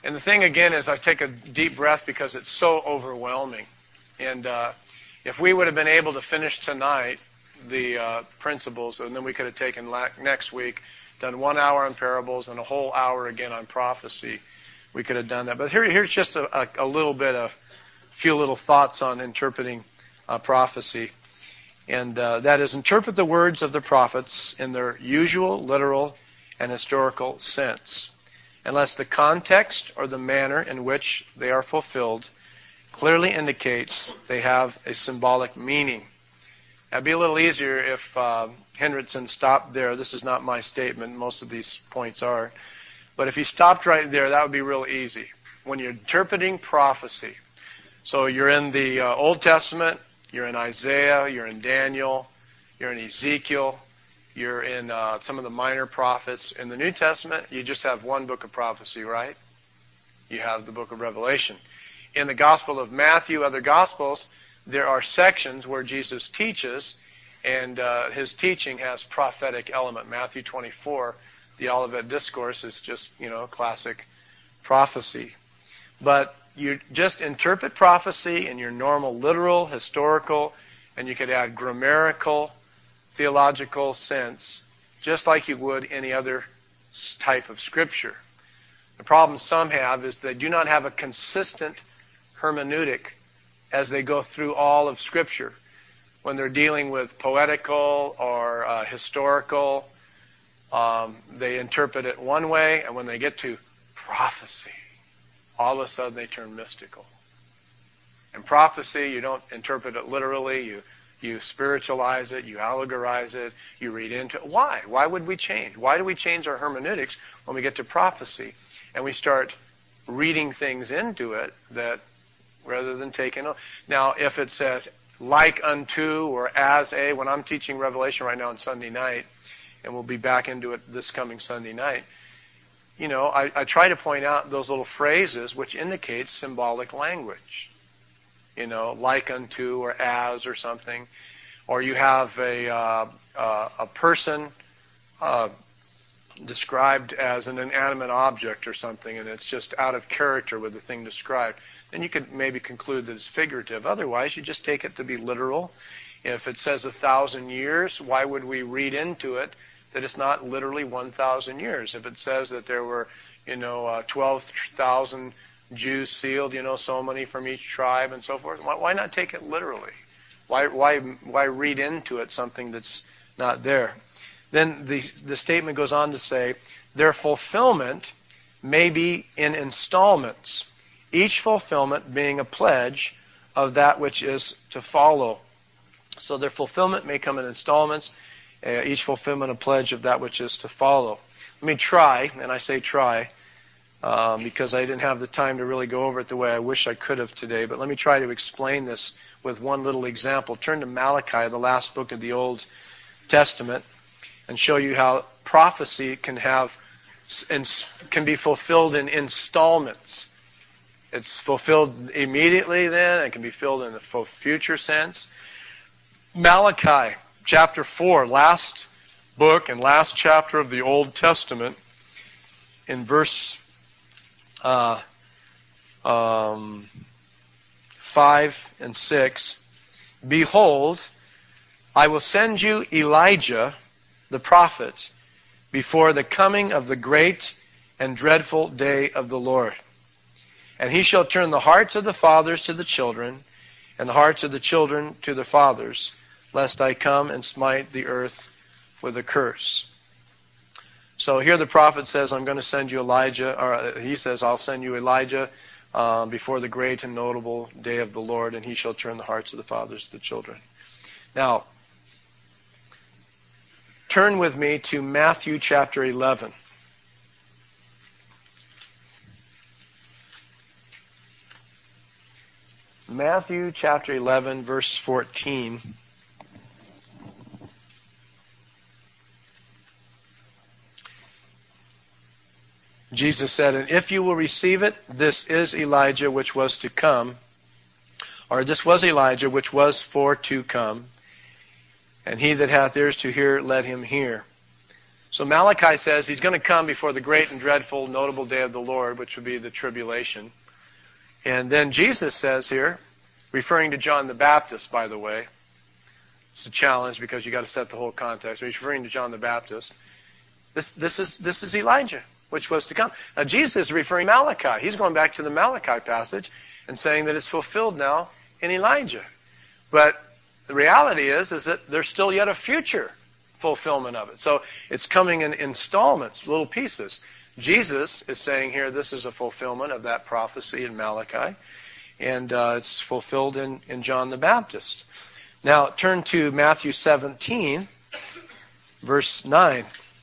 And the thing again is I take a deep breath because it's so overwhelming. And if we would have been able to finish tonight the principles, and then we could have taken next week, done 1 hour on parables and a whole hour again on prophecy, we could have done that. But here's just a little bit of, few little thoughts on interpreting prophecy. And that is, interpret the words of the prophets in their usual, literal, and historical sense, unless the context or the manner in which they are fulfilled clearly indicates they have a symbolic meaning. It'd be a little easier if Hendrickson stopped there. This is not my statement. Most of these points are. But if he stopped right there, that would be real easy. When you're interpreting prophecy, so you're in the Old Testament, you're in Isaiah, you're in Daniel, you're in Ezekiel, you're in some of the minor prophets. In the New Testament, you just have one book of prophecy, right? You have the book of Revelation. In the Gospel of Matthew, other Gospels, there are sections where Jesus teaches, and his teaching has prophetic element. Matthew 24, the Olivet Discourse, is just, classic prophecy. But you just interpret prophecy in your normal literal, historical, and you could add grammatical, theological sense, just like you would any other type of scripture. The problem some have is they do not have a consistent hermeneutic as they go through all of Scripture. When they're dealing with poetical or historical, they interpret it one way, and when they get to prophecy, all of a sudden they turn mystical. In prophecy, you don't interpret it literally. You spiritualize it, you allegorize it, you read into it. Why? Why would we change? Why do we change our hermeneutics when we get to prophecy and we start reading things into it that rather than taking it? Now, if it says like unto or as a, when I'm teaching Revelation right now on Sunday night, and we'll be back into it this coming Sunday night, I try to point out those little phrases which indicate symbolic language. Like unto or as or something. Or you have a person described as an inanimate object or something, and it's just out of character with the thing described. Then you could maybe conclude that it's figurative. Otherwise, you just take it to be literal. If it says 1,000 years, why would we read into it that it's not literally 1,000 years? If it says that there were, 12,000 Jews sealed, so many from each tribe and so forth, why not take it literally? Why read into it something that's not there? Then the statement goes on to say, their fulfillment may be in installments, each fulfillment being a pledge of that which is to follow. So their fulfillment may come in installments, each fulfillment a pledge of that which is to follow. Let me try, and I say try, because I didn't have the time to really go over it the way I wish I could have today, but let me try to explain this with one little example. Turn to Malachi, the last book of the Old Testament, and show you how prophecy can be fulfilled in installments. It's fulfilled immediately then, it can be filled in the future sense. Malachi, chapter 4, last book and last chapter of the Old Testament, in verse 5 and 6, behold, I will send you Elijah, the prophet, before the coming of the great and dreadful day of the Lord. And he shall turn the hearts of the fathers to the children, and the hearts of the children to the fathers, lest I come and smite the earth with a curse. So here the prophet says, I'm going to send you Elijah, or he says, I'll send you Elijah before the great and notable day of the Lord, and he shall turn the hearts of the fathers to the children. Now, turn with me to Matthew chapter 11. Matthew chapter 11, verse 14. Jesus said, and if you will receive it, this is Elijah which was to come, or this was Elijah which was for to come, and he that hath ears to hear, let him hear. So Malachi says he's going to come before the great and dreadful, notable day of the Lord, which would be the tribulation. And then Jesus says here, referring to John the Baptist, by the way, it's a challenge because you got to set the whole context. He's referring to John the Baptist. This is Elijah, which was to come. Now Jesus is referring to Malachi. He's going back to the Malachi passage and saying that it's fulfilled now in Elijah. But the reality is that there's still yet a future fulfillment of it. So it's coming in installments, little pieces. Jesus is saying here this is a fulfillment of that prophecy in Malachi, and it's fulfilled in John the Baptist. Now turn to Matthew 17, verse 9.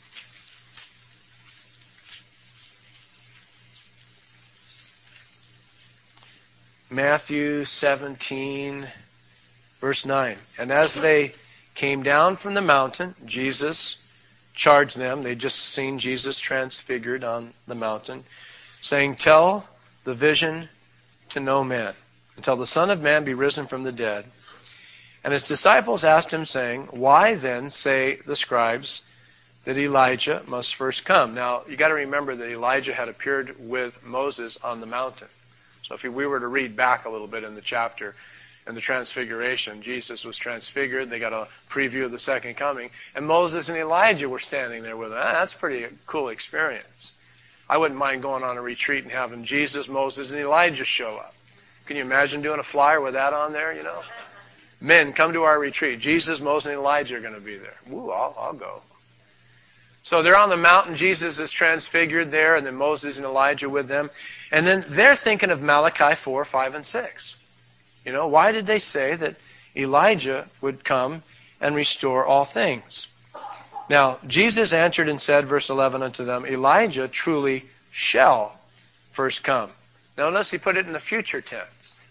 Matthew 17, verse 9. And as they came down from the mountain, Jesus charged them. They'd just seen Jesus transfigured on the mountain, saying, "Tell the vision to no man, until the Son of Man be risen from the dead." And his disciples asked him, saying, "Why then say the scribes that Elijah must first come?" Now, you got to remember that Elijah had appeared with Moses on the mountain. So if we were to read back a little bit in the chapter, in the Transfiguration, Jesus was transfigured. They got a preview of the second coming. And Moses and Elijah were standing there with him. That's a pretty cool experience. I wouldn't mind going on a retreat and having Jesus, Moses, and Elijah show up. Can you imagine doing a flyer with that on there, you know? Men, come to our retreat. Jesus, Moses, and Elijah are going to be there. Woo, I'll go. So they're on the mountain. Jesus is transfigured there, and then Moses and Elijah with them. And then they're thinking of Malachi 4, 5, and 6. You know, why did they say that Elijah would come and restore all things? Now, Jesus answered and said, verse 11, unto them, Elijah truly shall first come. Now, notice he put it in the future tense.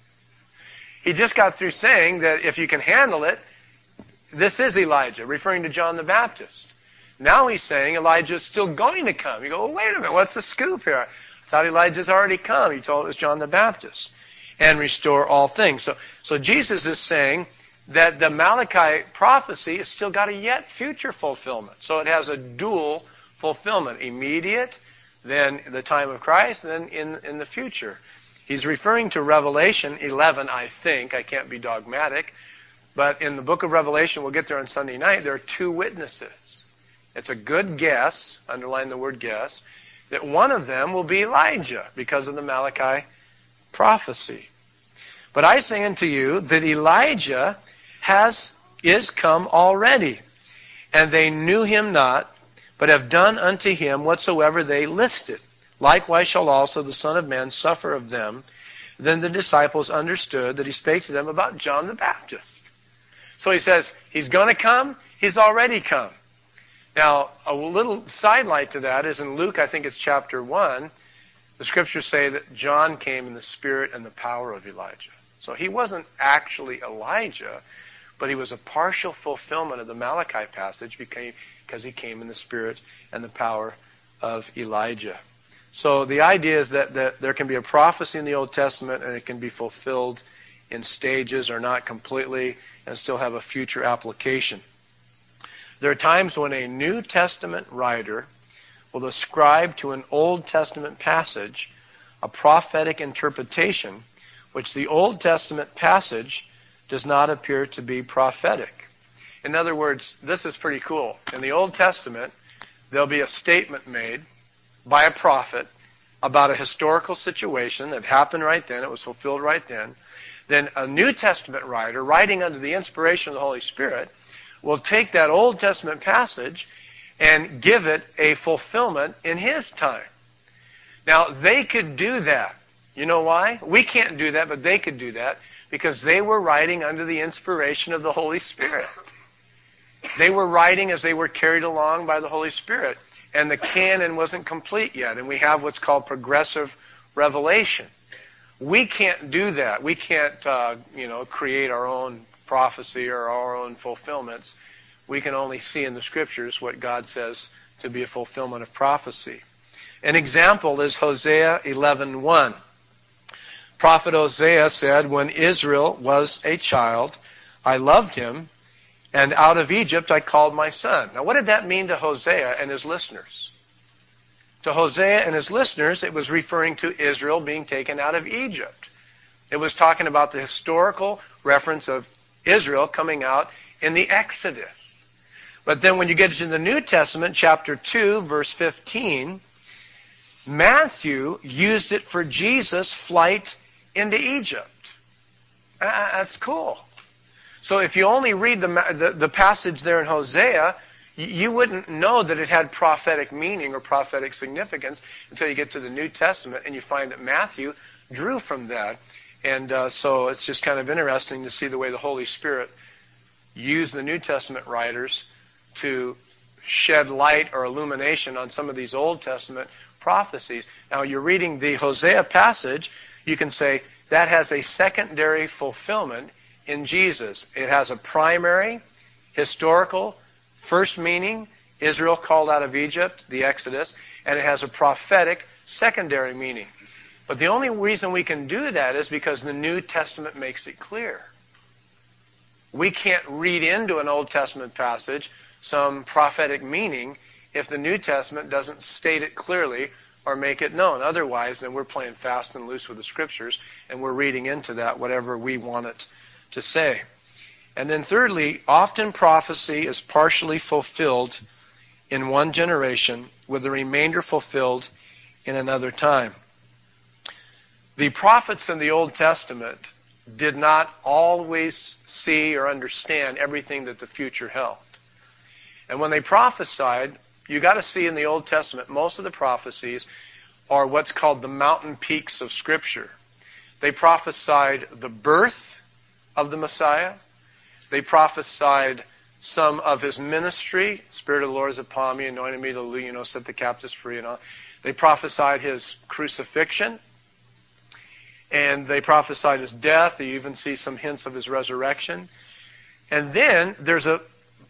He just got through saying that if you can handle it, this is Elijah, referring to John the Baptist. Now he's saying Elijah's still going to come. You go, well, wait a minute, what's the scoop here? I thought Elijah's already come. He told it was John the Baptist. And restore all things. So Jesus is saying that the Malachi prophecy has still got a yet future fulfillment. So it has a dual fulfillment. Immediate, then the time of Christ, and then in the future. He's referring to Revelation 11, I think. I can't be dogmatic. But in the book of Revelation, we'll get there on Sunday night, there are two witnesses. It's a good guess, underline the word guess, that one of them will be Elijah because of the Malachi prophecy. But I say unto you that Elijah is come already, and they knew him not, but have done unto him whatsoever they listed. Likewise shall also the Son of Man suffer of them. Then the disciples understood that he spake to them about John the Baptist. So he says, he's going to come, he's already come. Now, a little sidelight to that is in Luke, I think it's chapter 1, the scriptures say that John came in the spirit and the power of Elijah. So he wasn't actually Elijah, but he was a partial fulfillment of the Malachi passage because he came in the spirit and the power of Elijah. So the idea is that there can be a prophecy in the Old Testament and it can be fulfilled in stages or not completely and still have a future application. There are times when a New Testament writer will ascribe to an Old Testament passage a prophetic interpretation which the Old Testament passage does not appear to be prophetic. In other words, this is pretty cool. In the Old Testament, there'll be a statement made by a prophet about a historical situation that happened right then, it was fulfilled right then. Then a New Testament writer, writing under the inspiration of the Holy Spirit, will take that Old Testament passage and give it a fulfillment in his time. Now, they could do that. You know why? We can't do that, but they could do that because they were writing under the inspiration of the Holy Spirit. They were writing as they were carried along by the Holy Spirit, and the canon wasn't complete yet, and we have what's called progressive revelation. We can't do that. We can't, create our own prophecy or our own fulfillments. We can only see in the Scriptures what God says to be a fulfillment of prophecy. An example is Hosea 11:1. Prophet Hosea said, "When Israel was a child, I loved him, And out of Egypt I called my son. Now what did that mean to Hosea and his listeners? To Hosea and his listeners, it was referring to Israel being taken out of Egypt. It was talking about the historical reference of Israel coming out in the Exodus. But then when you get into the New Testament, chapter 2, verse 15, Matthew used it for Jesus' flight into Egypt. That's cool. So if you only read the passage there in Hosea, you wouldn't know that it had prophetic meaning or prophetic significance until you get to the New Testament and you find that Matthew drew from that. And so it's just kind of interesting to see the way the Holy Spirit used the New Testament writers to shed light or illumination on some of these Old Testament prophecies. Now, you're reading the Hosea passage, you can say that has a secondary fulfillment in Jesus. It has a primary, historical, first meaning, Israel called out of Egypt, the Exodus, and it has a prophetic secondary meaning. But the only reason we can do that is because the New Testament makes it clear. We can't read into an Old Testament passage some prophetic meaning if the New Testament doesn't state it clearly or make it known. Otherwise, then we're playing fast and loose with the Scriptures, and we're reading into that whatever we want it to say. And then thirdly, often prophecy is partially fulfilled in one generation, with the remainder fulfilled in another time. The prophets in the Old Testament did not always see or understand everything that the future held. And when they prophesied, you got to see in the Old Testament, most of the prophecies are what's called the mountain peaks of Scripture. They prophesied the birth of the Messiah. They prophesied some of his ministry. Spirit of the Lord is upon me, anointed me to set the captives free and all. They prophesied his crucifixion. And they prophesied his death. You even see some hints of his resurrection. And then there's a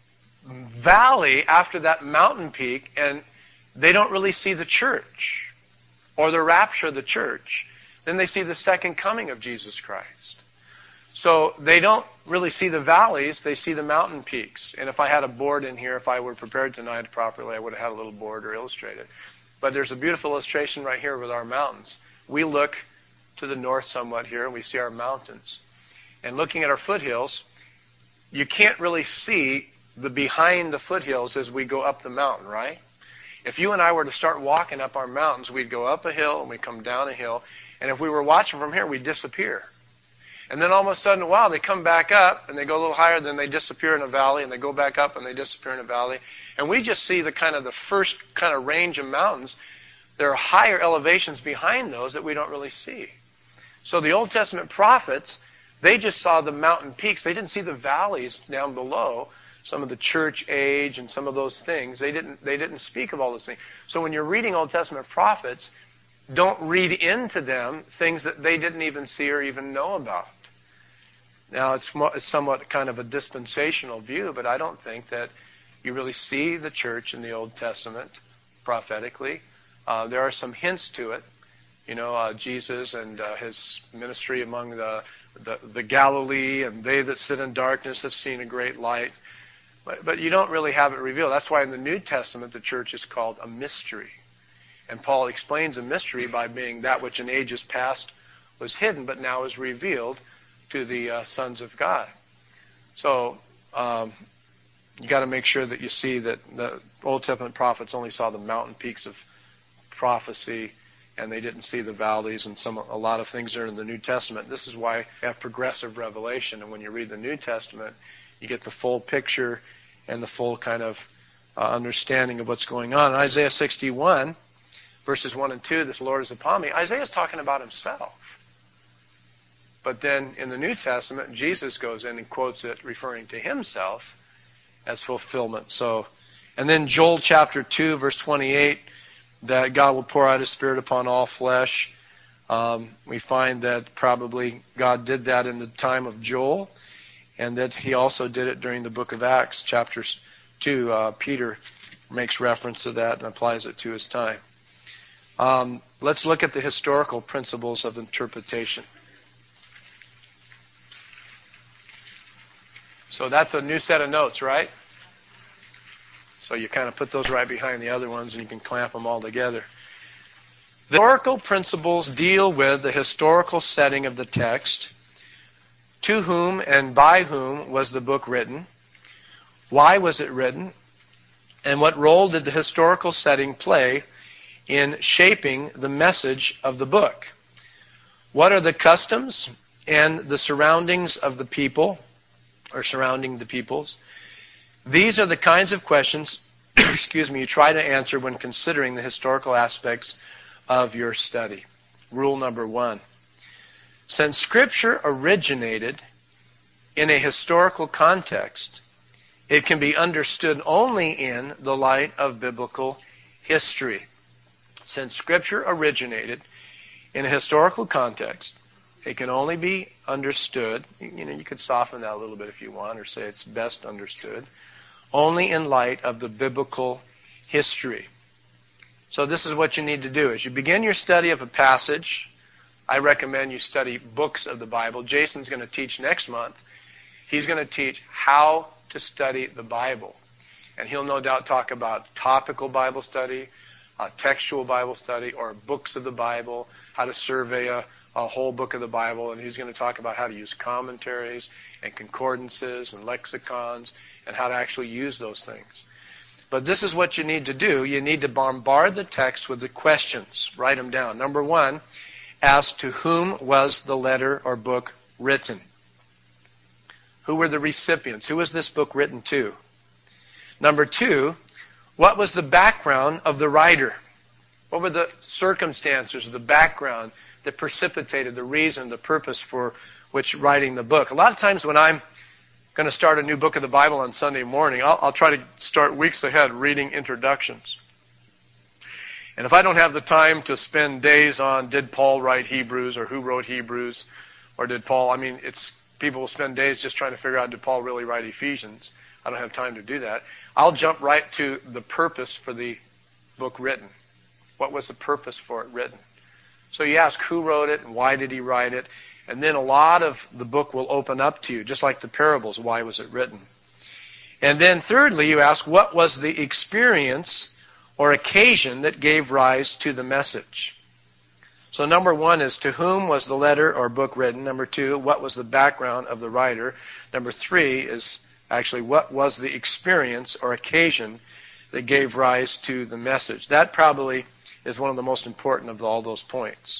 valley after that mountain peak, and they don't really see the church or the rapture of the church. Then they see the second coming of Jesus Christ. So they don't really see the valleys, they see the mountain peaks. And if I had a board in here, if I were prepared tonight properly, I would have had a little board or illustrated. But there's a beautiful illustration right here with our mountains. We look to the north somewhat here, and we see our mountains. And looking at our foothills, you can't really see the behind the foothills as we go up the mountain, right? If you and I were to start walking up our mountains, we'd go up a hill and we'd come down a hill. And if we were watching from here, we'd disappear. And then all of a sudden, wow, they come back up and they go a little higher, then they disappear in a valley, and they go back up and they disappear in a valley. And we just see the first kind of range of mountains. There are higher elevations behind those that we don't really see. So the Old Testament prophets, they just saw the mountain peaks. They didn't see the valleys down below, some of the church age and some of those things. They didn't speak of all those things. So when you're reading Old Testament prophets, don't read into them things that they didn't even see or even know about. Now, it's somewhat kind of a dispensational view, but I don't think that you really see the church in the Old Testament prophetically. There are some hints to it. Jesus and his ministry among the Galilee, and they that sit in darkness have seen a great light. But you don't really have it revealed. That's why in the New Testament the church is called a mystery. And Paul explains a mystery by being that which in ages past was hidden, but now is revealed to the sons of God. So you got to make sure that you see that the Old Testament prophets only saw the mountain peaks of prophecy, and they didn't see the valleys, and a lot of things are in the New Testament. This is why we have progressive revelation, and when you read the New Testament, you get the full picture and the full kind of understanding of what's going on. In Isaiah 61, verses 1 and 2, this Lord is upon me, Isaiah's talking about himself. But then in the New Testament, Jesus goes in and quotes it referring to himself as fulfillment. And then Joel chapter 2, verse 28, that God will pour out his Spirit upon all flesh. We find that probably God did that in the time of Joel, and that he also did it during the book of Acts, chapter 2. Peter makes reference to that and applies it to his time. Let's look at the historical principles of interpretation. So that's a new set of notes, right? So you kind of put those right behind the other ones and you can clamp them all together. The historical principles deal with the historical setting of the text. To whom and by whom was the book written? Why was it written? And what role did the historical setting play in shaping the message of the book? What are the customs and the surroundings of the people, or surrounding the peoples? These are the kinds of questions, you try to answer when considering the historical aspects of your study. Rule number 1. Since Scripture originated in a historical context, it can be understood only in the light of biblical history. Since Scripture originated in a historical context, it can only be understood, you could soften that a little bit if you want, or say it's best understood, only in light of the biblical history. So this is what you need to do. As you begin your study of a passage, I recommend you study books of the Bible. Jason's going to teach next month. He's going to teach how to study the Bible. And he'll no doubt talk about topical Bible study, textual Bible study, or books of the Bible, how to survey a whole book of the Bible. And he's going to talk about how to use commentaries and concordances and lexicons and how to actually use those things. But this is what you need to do. You need to bombard the text with the questions. Write them down. Number 1, ask to whom was the letter or book written? Who were the recipients? Who was this book written to? Number 2, what was the background of the writer? What were the circumstances, the background that precipitated the reason, the purpose for which writing the book? A lot of times when I'm going to start a new book of the Bible on Sunday morning, I'll try to start weeks ahead reading introductions. And if I don't have the time to spend days on did Paul write Hebrews or who wrote Hebrews or did Paul, people will spend days just trying to figure out did Paul really write Ephesians. I don't have time to do that. I'll jump right to the purpose for the book written. What was the purpose for it written? So you ask who wrote it and why did he write it? And then a lot of the book will open up to you, just like the parables. Why was it written? And then thirdly, you ask what was the experience or occasion that gave rise to the message? So number 1 is to whom was the letter or book written? Number 2, what was the background of the writer? Number 3 is actually what was the experience or occasion that gave rise to the message? That probably is one of the most important of all those points.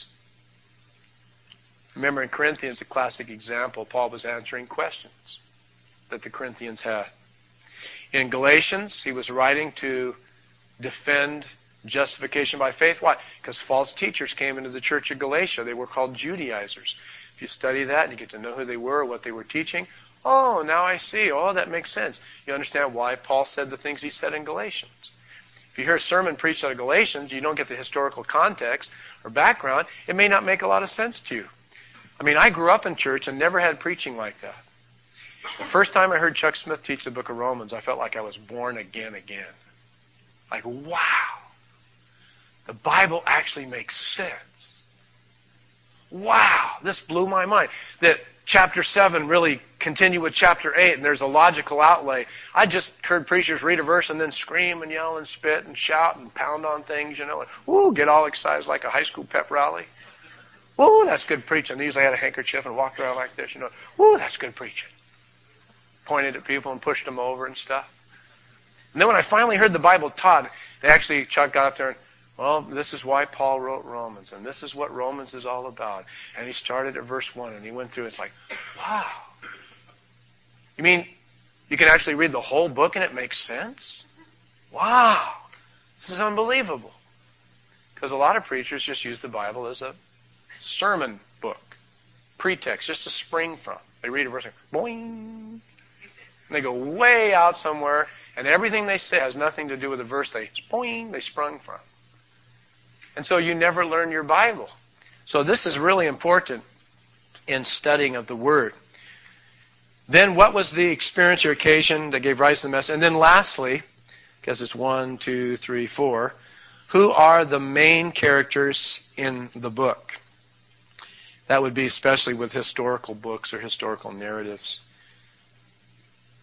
Remember in Corinthians, a classic example, Paul was answering questions that the Corinthians had. In Galatians, he was writing to defend justification by faith. Why? Because false teachers came into the church of Galatia. They were called Judaizers. If you study that and you get to know who they were, what they were teaching, oh, now I see. Oh, that makes sense. You understand why Paul said the things he said in Galatians. If you hear a sermon preached out of Galatians, you don't get the historical context or background, it may not make a lot of sense to you. I grew up in church and never had preaching like that. The first time I heard Chuck Smith teach the book of Romans, I felt like I was born again. Like, wow, the Bible actually makes sense. Wow, this blew my mind. That chapter 7 really continued with chapter 8, and there's a logical outlay. I just heard preachers read a verse and then scream and yell and spit and shout and pound on things, and get all excited like a high school pep rally. Whoa, that's good preaching. They usually had a handkerchief and walked around like this, Whoa, that's good preaching. Pointed at people and pushed them over and stuff. And then when I finally heard the Bible taught, Chuck got up there and, well, this is why Paul wrote Romans, and this is what Romans is all about. And he started at verse 1, and he went through. It's like, wow. You mean you can actually read the whole book and it makes sense? Wow. This is unbelievable. Because a lot of preachers just use the Bible as a sermon book, pretext, just to spring from. They read a verse and boing, and they go way out somewhere, and everything they say has nothing to do with the verse they sprung from. And so you never learn your Bible. So this is really important in studying of the Word. Then what was the experience or occasion that gave rise to the message? And then lastly, because it's 1, 2, 3, 4, who are the main characters in the book? That would be especially with historical books or historical narratives.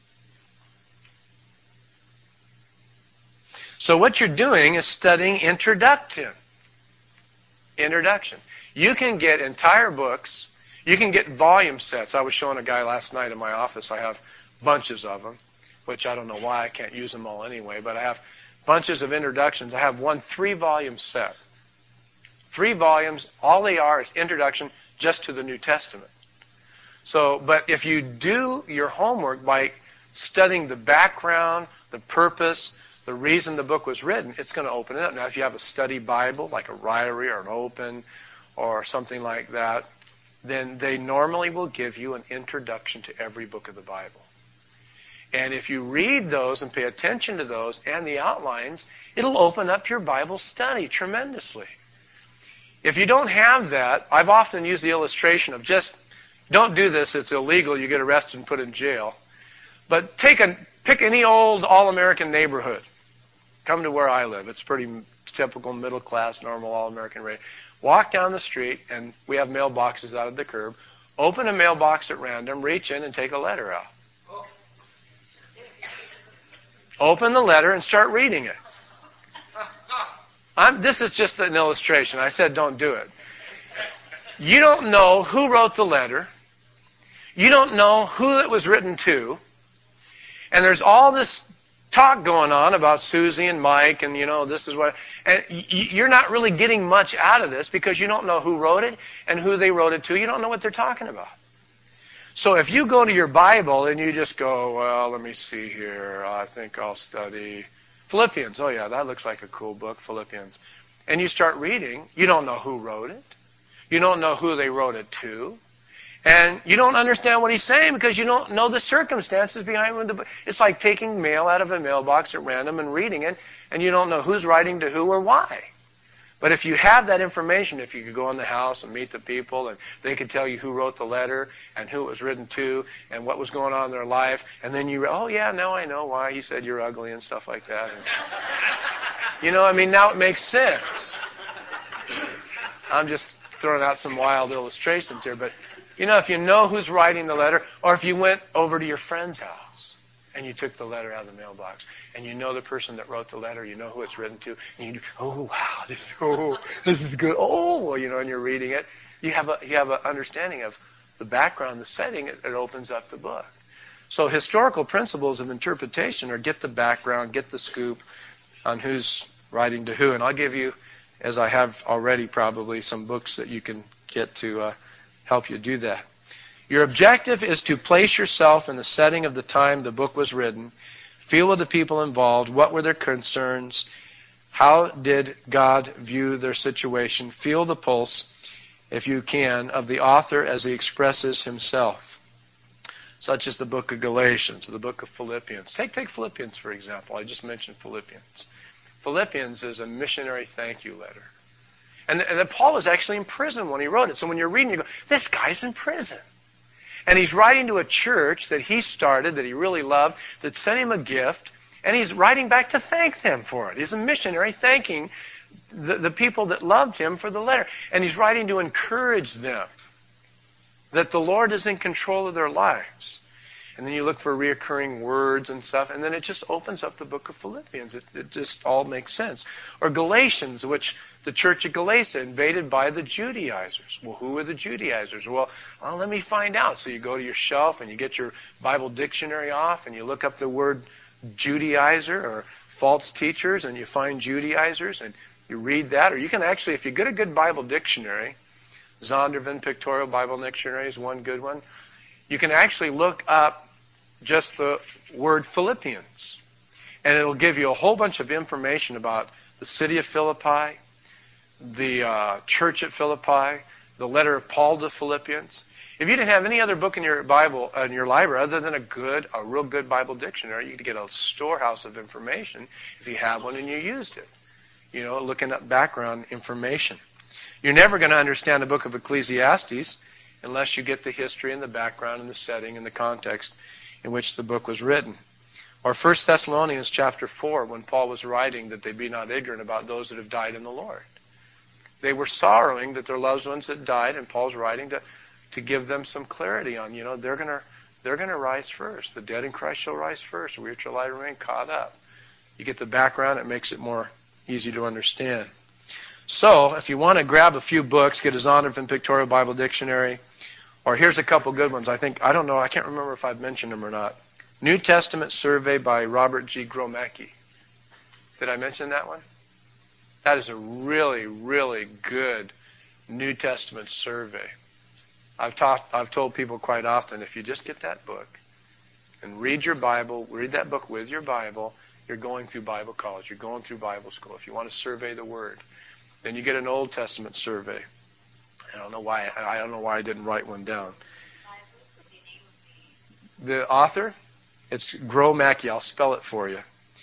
So what you're doing is studying introduction. Introduction. You can get entire books. You can get volume sets. I was showing a guy last night in my office. I have bunches of them, which I don't know why I can't use them all anyway, but I have bunches of introductions. I have one 3-volume set. 3 volumes, all they are is introduction just to the New Testament. So, but if you do your homework by studying the background, the purpose, the reason the book was written, it's going to open it up. Now, if you have a study Bible, like a Ryrie or an Open or something like that, then they normally will give you an introduction to every book of the Bible. And if you read those and pay attention to those and the outlines, it'll open up your Bible study tremendously. If you don't have that, I've often used the illustration of just, don't do this, it's illegal, you get arrested and put in jail. But pick any old all-American neighborhood. Come to where I live. It's pretty typical middle-class, normal all-American rate. Walk down the street, and we have mailboxes out at the curb. Open a mailbox at random, reach in and take a letter out. Open the letter and start reading it. This is just an illustration. I said don't do it. You don't know who wrote the letter. You don't know who it was written to. And there's all this talk going on about Susie and Mike and, this is what... And you're not really getting much out of this because you don't know who wrote it and who they wrote it to. You don't know what they're talking about. So if you go to your Bible and you just go, well, let me see here. I think I'll study Philippians. Oh, yeah, that looks like a cool book, Philippians. And you start reading. You don't know who wrote it. You don't know who they wrote it to. And you don't understand what he's saying because you don't know the circumstances behind it. It's like taking mail out of a mailbox at random and reading it, and you don't know who's writing to who or why. But if you have that information, if you could go in the house and meet the people, and they could tell you who wrote the letter and who it was written to and what was going on in their life, and then you, oh yeah, now I know why he said you're ugly and stuff like that. And, now it makes sense. I'm just throwing out some wild illustrations here, but if you know who's writing the letter, or if you went over to your friend's house and you took the letter out of the mailbox, and you know the person that wrote the letter, you know who it's written to, and you do, oh wow, this is good. Oh, and you're reading it. You have an understanding of the background, the setting. It opens up the book. So historical principles of interpretation are get the background, get the scoop on who's writing to who, and I'll give you, as I have already, probably some books that you can get to help you do that. Your objective is to place yourself in the setting of the time the book was written, feel with the people involved, what were their concerns, how did God view their situation, feel the pulse, if you can, of the author as he expresses himself, such as the book of Galatians, or the book of Philippians. Take Philippians, for example. I just mentioned Philippians. Philippians is a missionary thank you letter. And Paul was actually in prison when he wrote it. So when you're reading, you go, this guy's in prison. And he's writing to a church that he started, that he really loved, that sent him a gift, and he's writing back to thank them for it. He's a missionary thanking the people that loved him for the letter. And he's writing to encourage them that the Lord is in control of their lives. And then you look for reoccurring words and stuff, and then it just opens up the book of Philippians. It just all makes sense. Or Galatians, which the church of Galatia invaded by the Judaizers. Well, who were the Judaizers? Well, let me find out. So you go to your shelf and you get your Bible dictionary off and you look up the word Judaizer or false teachers and you find Judaizers and you read that. Or you can actually, if you get a good Bible dictionary, Zondervan Pictorial Bible Dictionary is one good one. You can actually look up just the word Philippians. And it'll give you a whole bunch of information about the city of Philippi, the church at Philippi, the letter of Paul to Philippians. If you didn't have any other book in your Bible, in your library, other than a real good Bible dictionary, you could get a storehouse of information if you have one and you used it. Looking up background information. You're never going to understand the book of Ecclesiastes unless you get the history and the background and the setting and the context in which the book was written. Or 1 Thessalonians chapter 4, when Paul was writing that they be not ignorant about those that have died in the Lord. They were sorrowing that their loved ones had died, and Paul's writing to give them some clarity on, they're going to rise first. The dead in Christ shall rise first. We shall remain caught up. You get the background, it makes it more easy to understand. So, if you want to grab a few books, get a Zondervan Pictorial Bible Dictionary, or here's a couple good ones. I don't know, I can't remember if I've mentioned them or not. New Testament Survey by Robert G. Gromacki. Did I mention that one? That is a really, really good New Testament survey. I've told people quite often, if you just get that book and read your Bible, read that book with your Bible, you're going through Bible college, you're going through Bible school. If you want to survey the Word, then you get an Old Testament survey. I don't know why I didn't write one down. The author, it's Gromacki. I'll spell it for you.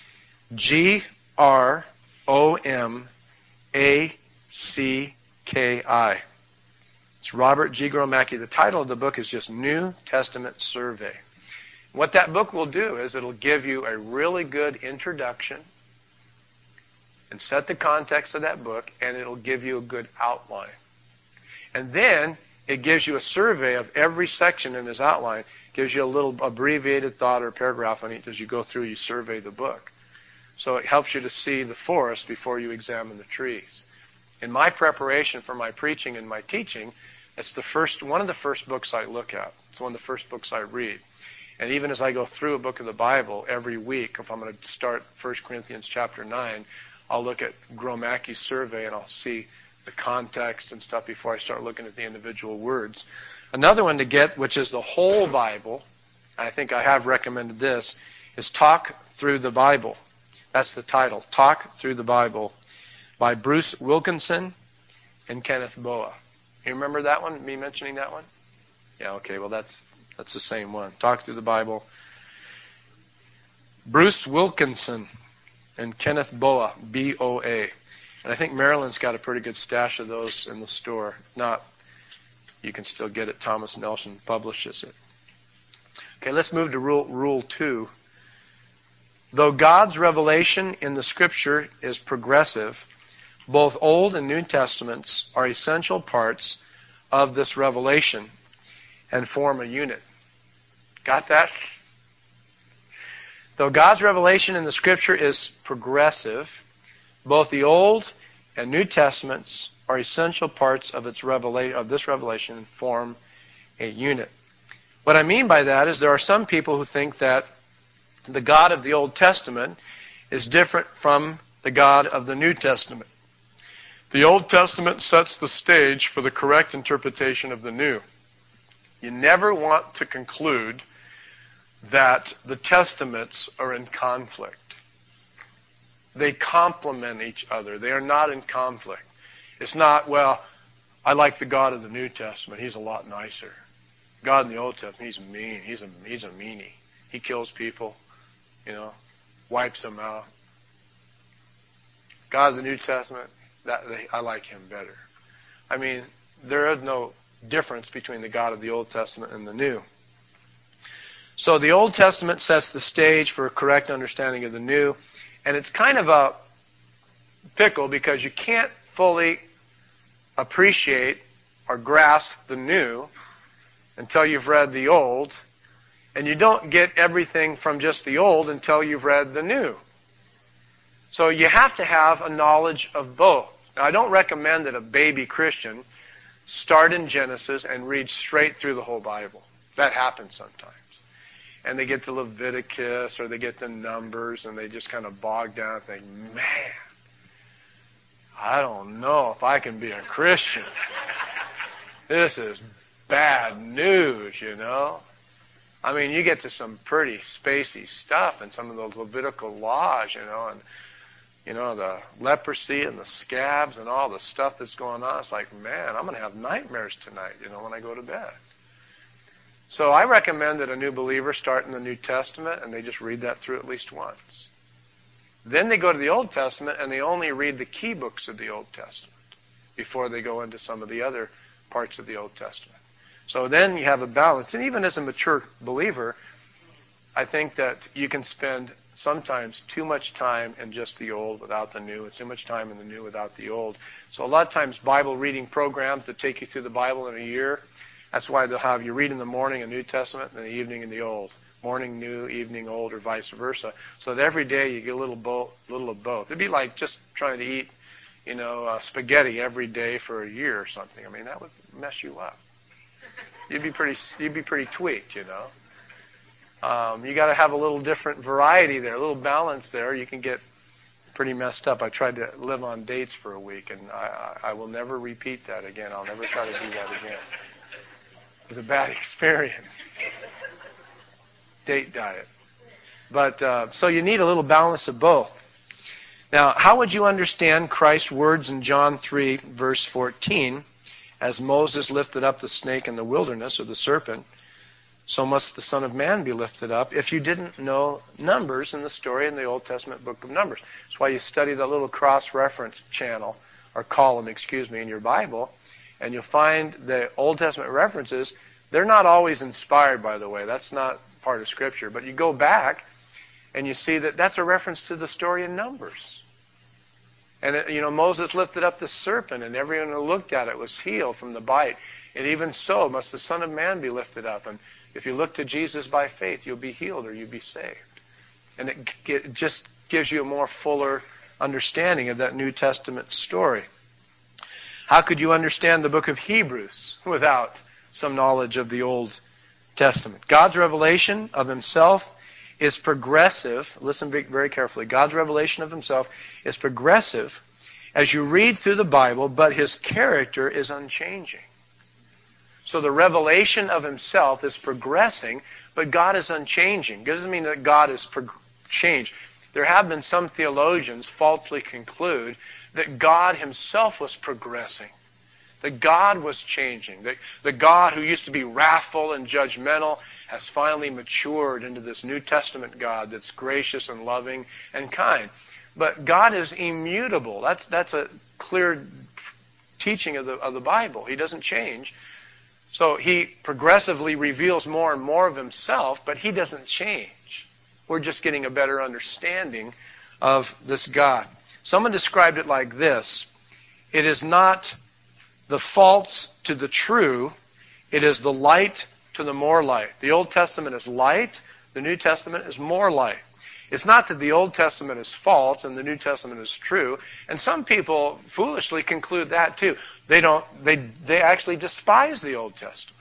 Gromacki. It's Robert G. Gromacki. The title of the book is just New Testament Survey. What that book will do is it'll give you a really good introduction and set the context of that book, and it'll give you a good outline. And then it gives you a survey of every section in this outline, gives you a little abbreviated thought or paragraph on each as you go through, you survey the book. So it helps you to see the forest before you examine the trees. In my preparation for my preaching and my teaching, it's one of the first books I look at. It's one of the first books I read. And even as I go through a book of the Bible every week, if I'm going to start 1 Corinthians chapter 9, I'll look at Gromacki's survey and I'll see the context and stuff before I start looking at the individual words. Another one to get, which is the whole Bible, I think I have recommended this, is Talk Through the Bible. That's the title, Talk Through the Bible, by Bruce Wilkinson and Kenneth Boa. You remember that one, me mentioning that one? Yeah, okay, well that's the same one. Talk Through the Bible. Bruce Wilkinson and Kenneth Boa, B-O-A. And I think Maryland's got a pretty good stash of those in the store. If not, you can still get it. Thomas Nelson publishes it. Okay, let's move to rule 2. Though God's revelation in the Scripture is progressive, both Old and New Testaments are essential parts of this revelation and form a unit. Got that? Though God's revelation in the Scripture is progressive, both the Old and New Testaments are essential parts of this revelation and form a unit. What I mean by that is there are some people who think that the God of the Old Testament is different from the God of the New Testament. The Old Testament sets the stage for the correct interpretation of the New. You never want to conclude that the Testaments are in conflict. They complement each other. They are not in conflict. It's not, well, I like the God of the New Testament. He's a lot nicer. God in the Old Testament, he's mean. He's a meanie. He kills people, wipes them out. God of the New Testament, I like him better. I mean, there is no difference between the God of the Old Testament and the New. So the Old Testament sets the stage for a correct understanding of the New, and it's kind of a pickle because you can't fully appreciate or grasp the New until you've read the Old, and you don't get everything from just the Old until you've read the New. So you have to have a knowledge of both. Now, I don't recommend that a baby Christian start in Genesis and read straight through the whole Bible. That happens sometimes. And they get to Leviticus or they get to Numbers and they just kind of bog down and think, man, I don't know if I can be a Christian. This is bad news, I mean, you get to some pretty spacey stuff and some of those Levitical laws, and the leprosy and the scabs and all the stuff that's going on. It's like, man, I'm going to have nightmares tonight, when I go to bed. So I recommend that a new believer start in the New Testament and they just read that through at least once. Then they go to the Old Testament and they only read the key books of the Old Testament before they go into some of the other parts of the Old Testament. So then you have a balance. And even as a mature believer, I think that you can spend sometimes too much time in just the Old without the New, and too much time in the New without the Old. So a lot of times Bible reading programs that take you through the Bible in a year, that's why they'll have you read in the morning a New Testament and in the evening in the Old. Morning new, evening old, or vice versa. So that every day you get a little of both. It'd be like just trying to eat, spaghetti every day for a year or something. I mean, that would mess you up. You'd be pretty tweaked, You got to have a little different variety there, a little balance there. You can get pretty messed up. I tried to live on dates for a week, and I will never repeat that again. I'll never try to do that again. It was a bad experience. Date diet. But so you need a little balance of both. Now, how would you understand Christ's words in John 3, verse 14? As Moses lifted up the snake in the wilderness, or the serpent, so must the Son of Man be lifted up. If you didn't know Numbers in the story in the Old Testament book of Numbers. That's why you study that little cross-reference channel, or column, in your Bible, and you'll find the Old Testament references. They're not always inspired, by the way. That's not part of Scripture. But you go back, and you see that that's a reference to the story in Numbers. And, Moses lifted up the serpent, and everyone who looked at it was healed from the bite. And even so must the Son of Man be lifted up. And if you look to Jesus by faith, you'll be healed or you'll be saved. And it just gives you a more fuller understanding of that New Testament story. How could you understand the book of Hebrews without some knowledge of the Old Testament? God's revelation of Himself is progressive. Listen very carefully. God's revelation of Himself is progressive as you read through the Bible, but His character is unchanging. So the revelation of Himself is progressing, but God is unchanging. It doesn't mean that God is changed. There have been some theologians falsely conclude that God Himself was progressing, that God was changing, that the God who used to be wrathful and judgmental has finally matured into this New Testament God that's gracious and loving and kind. But God is immutable. That's a clear teaching of the Bible. He doesn't change. So He progressively reveals more and more of Himself, but He doesn't change. We're just getting a better understanding of this God. Someone described it like this: it is not the false to the true, it is the light to the more light. The Old Testament is light, the New Testament is more light. It's not that the Old Testament is false and the New Testament is true. And some people foolishly conclude that too. They actually despise the Old Testament.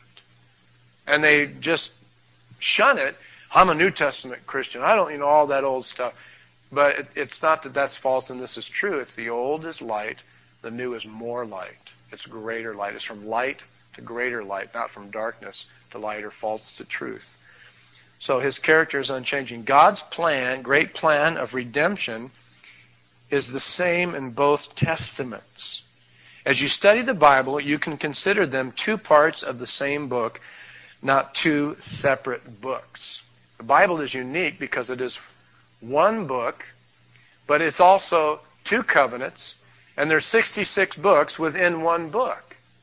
And they just shun it. I'm a New Testament Christian. I don't all that old stuff. But it's not that that's false and this is true. It's the old is light, the new is more light. It's greater light. It's from light to greater light, not from darkness to light or false to truth. So His character is unchanging. God's plan, great plan of redemption, is the same in both testaments. As you study the Bible, you can consider them two parts of the same book, not two separate books. The Bible is unique because it is one book, but it's also two covenants, and there's 66 books within one book.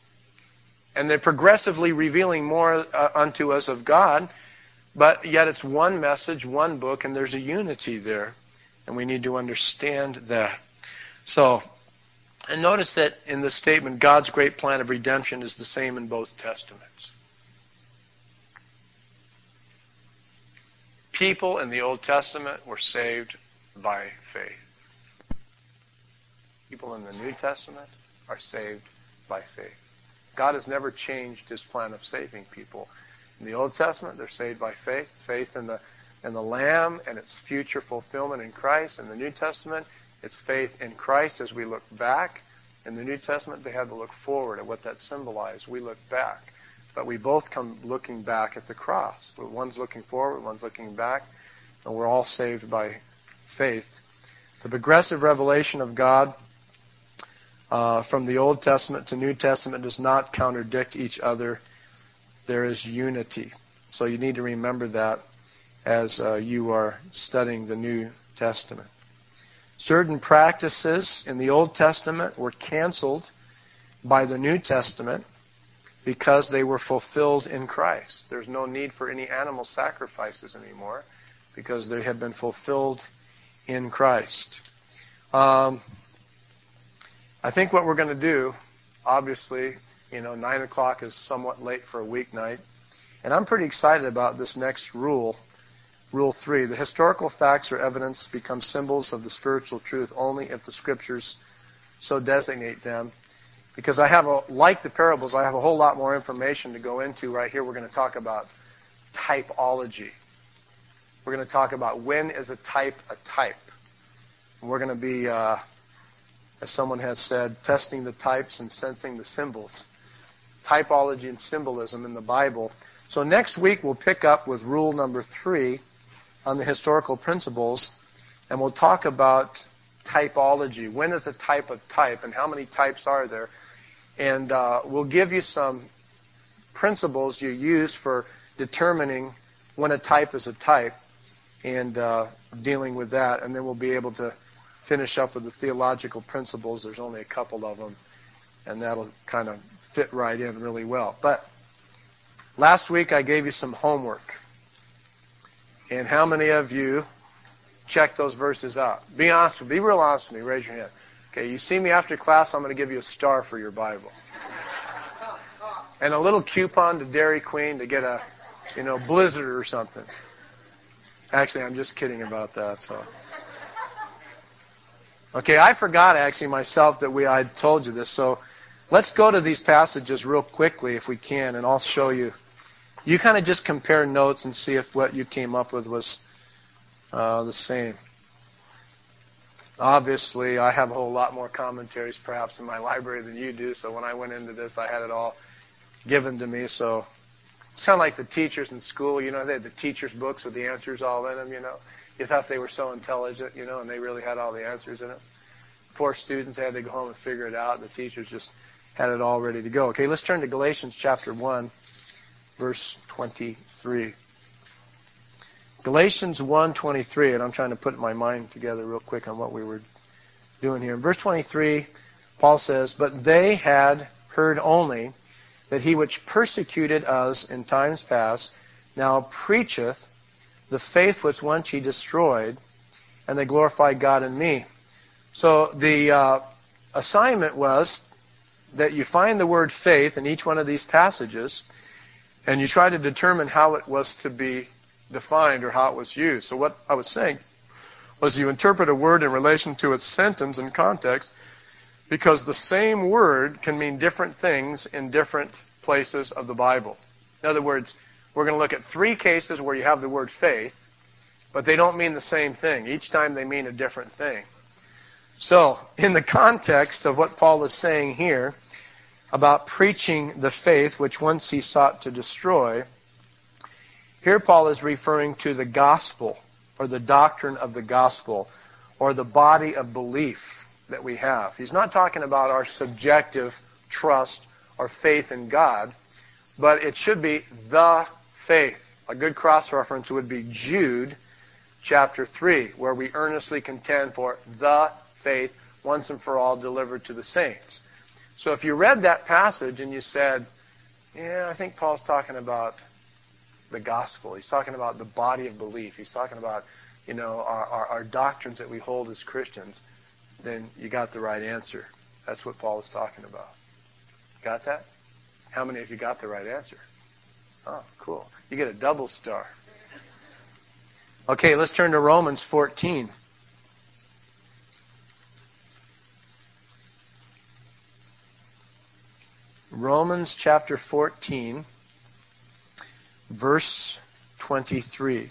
And they're progressively revealing more unto us of God, but yet it's one message, one book, and there's a unity there. And we need to understand that. So, and notice that in the statement, God's great plan of redemption is the same in both testaments. People in the Old Testament were saved by faith. People in the New Testament are saved by faith. God has never changed His plan of saving people. In the Old Testament, they're saved by faith, faith in the Lamb and its future fulfillment in Christ. In the New Testament, it's faith in Christ as we look back. In the New Testament, they had to look forward at what that symbolized. We look back. But we both come looking back at the cross. One's looking forward, one's looking back, and we're all saved by faith. The progressive revelation of God from the Old Testament to New Testament does not contradict each other. There is unity. So you need to remember that as you are studying the New Testament. Certain practices in the Old Testament were canceled by the New Testament because they were fulfilled in Christ. There's no need for any animal sacrifices anymore because they have been fulfilled in Christ. I think what we're going to do, obviously, 9 o'clock is somewhat late for a weeknight. And I'm pretty excited about this next rule Rule 3, the historical facts or evidence become symbols of the spiritual truth only if the Scriptures so designate them. Because like the parables, I have a whole lot more information to go into. Right here we're going to talk about typology. We're going to talk about when is a type a type. And we're going to be, as someone has said, testing the types and sensing the symbols. Typology and symbolism in the Bible. So next week we'll pick up with rule number 3 on the historical principles, and we'll talk about typology. When is a type a type, and how many types are there? And we'll give you some principles you use for determining when a type is a type, and dealing with that. And then we'll be able to finish up with the theological principles. There's only a couple of them, and that'll kind of fit right in really well. But last week I gave you some homework. And how many of you checked those verses out? Be honest. Be real honest with me. Raise your hand. Okay, you see me after class, I'm going to give you a star for your Bible. And a little coupon to Dairy Queen to get a, Blizzard or something. Actually, I'm just kidding about that. So, okay, I forgot actually myself that I told you this. So let's go to these passages real quickly if we can, and I'll show you. You kind of just compare notes and see if what you came up with was the same. Obviously, I have a whole lot more commentaries perhaps in my library than you do, so when I went into this, I had it all given to me. So it's kind of like the teachers in school, they had the teachers' books with the answers all in them, You thought they were so intelligent, and they really had all the answers in it. Poor students had to go home and figure it out, and the teachers just had it all ready to go. Okay, let's turn to Galatians chapter 1. Verse 23. Galatians 1:23, and I'm trying to put my mind together real quick on what we were doing here. In verse 23, Paul says, "But they had heard only that he which persecuted us in times past now preacheth the faith which once he destroyed, and they glorify God in me." So the assignment was that you find the word faith in each one of these passages, and you try to determine how it was to be defined or how it was used. So what I was saying was you interpret a word in relation to its sentence and context, because the same word can mean different things in different places of the Bible. In other words, we're going to look at 3 cases where you have the word faith, but they don't mean the same thing. Each time they mean a different thing. So in the context of what Paul is saying here, about preaching the faith which once he sought to destroy, here Paul is referring to the gospel, or the doctrine of the gospel, or the body of belief that we have. He's not talking about our subjective trust or faith in God, but it should be the faith. A good cross-reference would be Jude chapter 3, where we earnestly contend for the faith once and for all delivered to the saints. So if you read that passage and you said, I think Paul's talking about the gospel. He's talking about the body of belief. He's talking about, our doctrines that we hold as Christians, then you got the right answer. That's what Paul is talking about. Got that? How many of you got the right answer? Oh, cool. You get a double star. Okay, let's turn to Romans 14. Romans chapter 14, verse 23.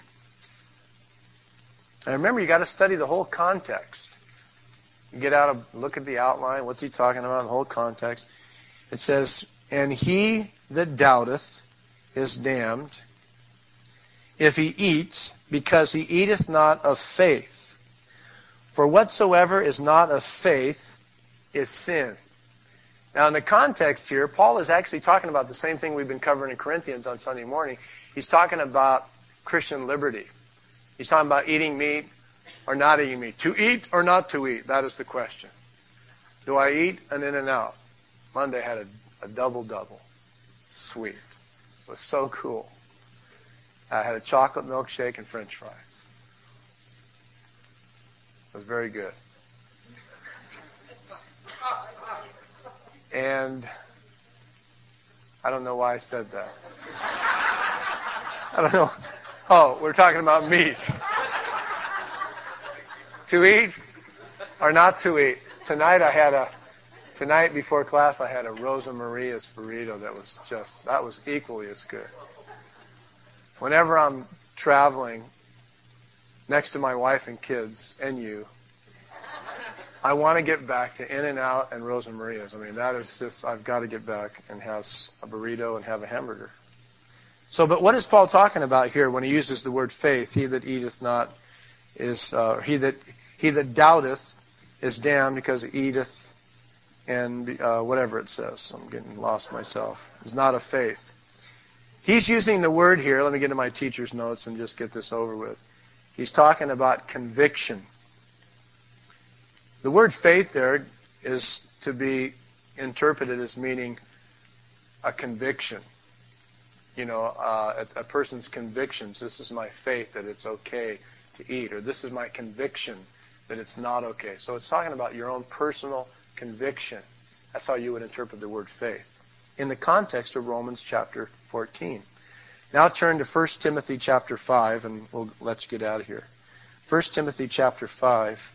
And remember, you got to study the whole context. You look at the outline. What's he talking about? The whole context. It says, "And he that doubteth is damned, if he eats, because he eateth not of faith. For whatsoever is not of faith is sin." Now, in the context here, Paul is actually talking about the same thing we've been covering in Corinthians on Sunday morning. He's talking about Christian liberty. He's talking about eating meat or not eating meat. To eat or not to eat, that is the question. Do I eat an In-N-Out? Monday had a double-double. Sweet. It was so cool. I had a chocolate milkshake and French fries. It was very good. And I don't know why I said that. I don't know. Oh, we're talking about meat. To eat or not to eat. Tonight before class I had a Rosa Maria's burrito that was equally as good. Whenever I'm traveling next to my wife and kids and you, I want to get back to In-N-Out and Rosa Maria's. I mean, that is just, I've got to get back and have a burrito and have a hamburger. So, but what is Paul talking about here when he uses the word faith? He that eateth not is, he that doubteth is damned because he eateth and whatever it says. I'm getting lost myself. Is not of faith. He's using the word here. Let me get to my teacher's notes and just get this over with. He's talking about conviction. The word faith there is to be interpreted as meaning a conviction. You know, a person's convictions. This is my faith that it's okay to eat, or this is my conviction that it's not okay. So it's talking about your own personal conviction. That's how you would interpret the word faith in the context of Romans chapter 14. Now turn to 1 Timothy chapter 5, and we'll let you get out of here. 1 Timothy chapter 5.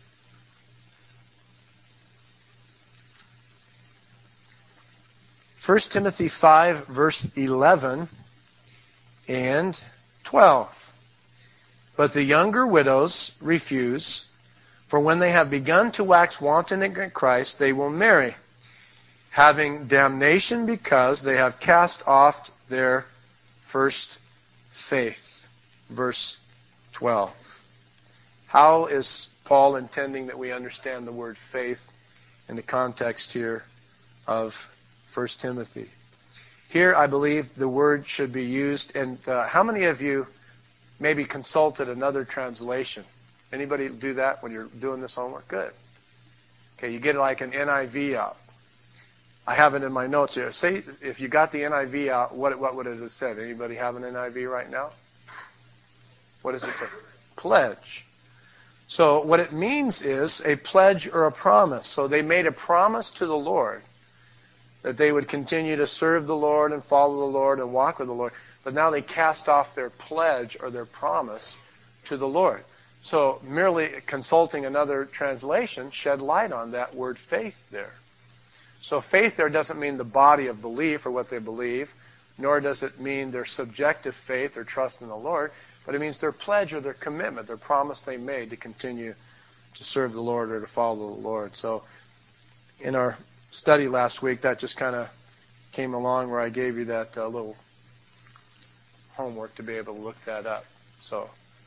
1 Timothy 5, verse 11 and 12. But the younger widows refuse, for when they have begun to wax wanton in Christ, they will marry, having damnation because they have cast off their first faith. Verse 12. How is Paul intending that we understand the word faith in the context here of 1 Timothy? Here, I believe the word should be used. And how many of you maybe consulted another translation? Anybody do that when you're doing this homework? Good. Okay, you get like an NIV out. I have it in my notes here. Say, if you got the NIV out, what would it have said? Anybody have an NIV right now? What does it say? Pledge. So what it means is a pledge or a promise. So they made a promise to the Lord that they would continue to serve the Lord and follow the Lord and walk with the Lord. But now they cast off their pledge or their promise to the Lord. So merely consulting another translation shed light on that word faith there. So faith there doesn't mean the body of belief or what they believe, nor does it mean their subjective faith or trust in the Lord, but it means their pledge or their commitment, their promise they made to continue to serve the Lord or to follow the Lord. So in our study last week, that just kind of came along where I gave you that little homework to be able to look that up. So,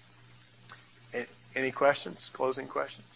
any questions? Closing questions?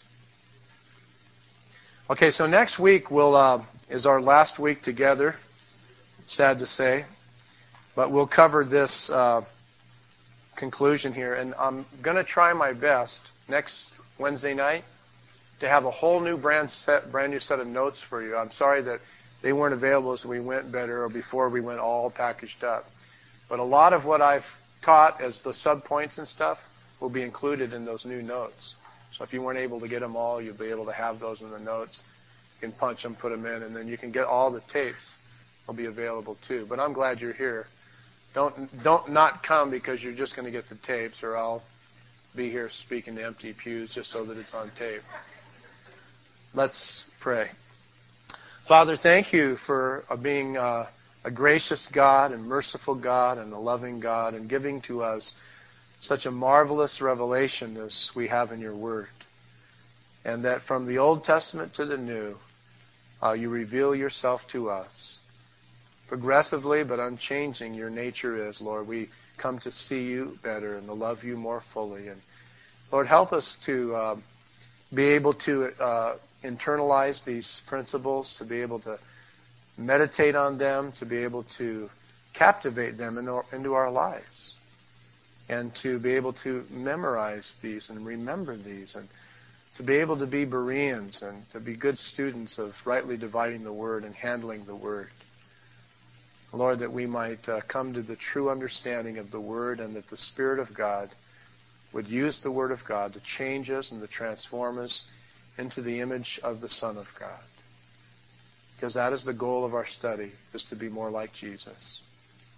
Okay, so next week is our last week together. Sad to say, but we'll cover this conclusion here, and I'm going to try my best next Wednesday night to have a whole new brand new set of notes for you. I'm sorry that they weren't available as we went better or before we went all packaged up. But a lot of what I've taught as the subpoints and stuff will be included in those new notes. So if you weren't able to get them all, you'll be able to have those in the notes. You can punch them, put them in, and then you can get all the tapes. They'll be available too. But I'm glad you're here. Don't not come because you're just going to get the tapes, or I'll be here speaking to empty pews just so that it's on tape. Let's pray. Father, thank you for being a gracious God and merciful God and a loving God and giving to us such a marvelous revelation as we have in your Word. And that from the Old Testament to the New, you reveal yourself to us. Progressively but unchanging your nature is, Lord. We come to see you better and to love you more fully. And Lord, help us to be able to internalize these principles, to be able to meditate on them, to be able to captivate them into our lives, and to be able to memorize these and remember these, and to be able to be Bereans and to be good students of rightly dividing the Word and handling the Word. Lord, that we might come to the true understanding of the Word, and that the Spirit of God would use the Word of God to change us and to transform us into the image of the Son of God. Because that is the goal of our study, is to be more like Jesus.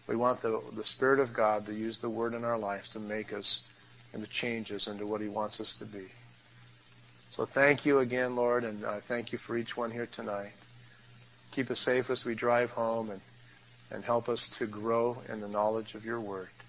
We want the Spirit of God to use the Word in our lives to make us and to change us into what He wants us to be. So thank you again, Lord, and I thank you for each one here tonight. Keep us safe as we drive home and help us to grow in the knowledge of your Word.